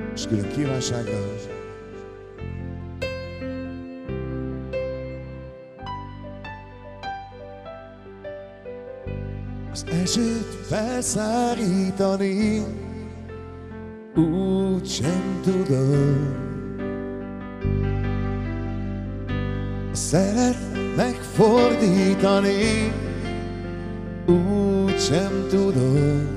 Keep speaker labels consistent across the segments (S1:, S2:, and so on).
S1: és külön kívánsággal. Az esőt felszárítani úgy sem tudom, a szelet megfordítani úgy sem tudom.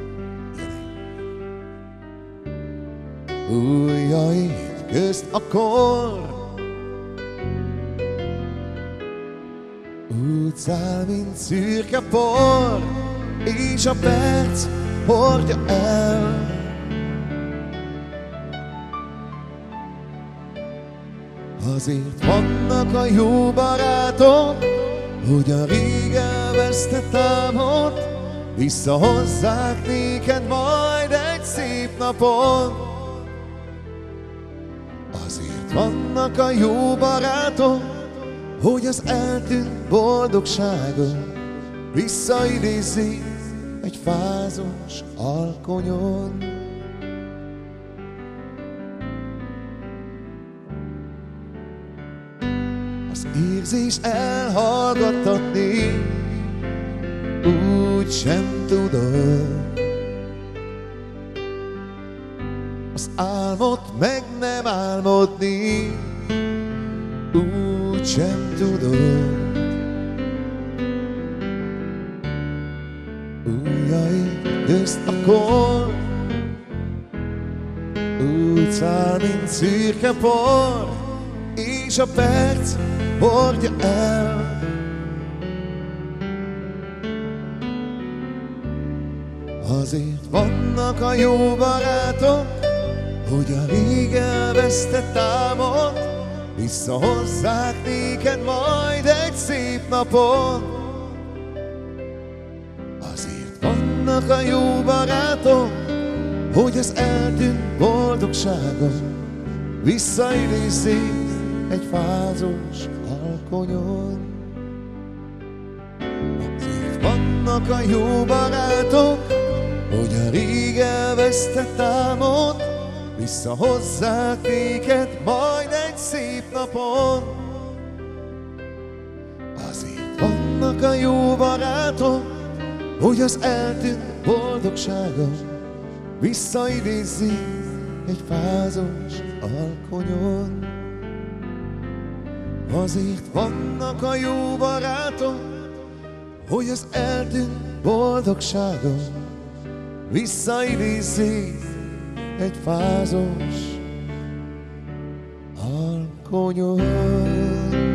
S1: Ujjaid közt akkor úgy száll, mint szürke por, és a perc hordja el. Azért vannak a jó barátok, hogy a rég elvesztett álmod visszahozzák néked majd egy szép napon. Azért vannak a jó barátok, hogy az eltűnt boldogságot visszaidézzék egy fázos alkonyon. Az érzés elhallgattatni úgy sem tudod, az álmot meg nem álmodni úgy sem tudod. Ujjaid közt akkor úgy száll, mint szürke por, és a perc hordja el. Azért vannak a jó barátok, hogy a rég elvesztett álmod visszahozzák néked majd egy szép napon. Azért vannak a jó barátok, hogy az eltűnt boldogságot visszaidézzék egy fázos alkonyon. Azért vannak a jó barátok, hogy a rég elvesztett álmod visszahozzák néked majd egy szép napon. Azért vannak a jó barátok, hogy az eltűnt boldogságot visszaidézzék egy fázos alkonyon. Azért vannak a jó barátok, hogy az eltűnt boldogságot visszaidézzék egy fázos alkonyon.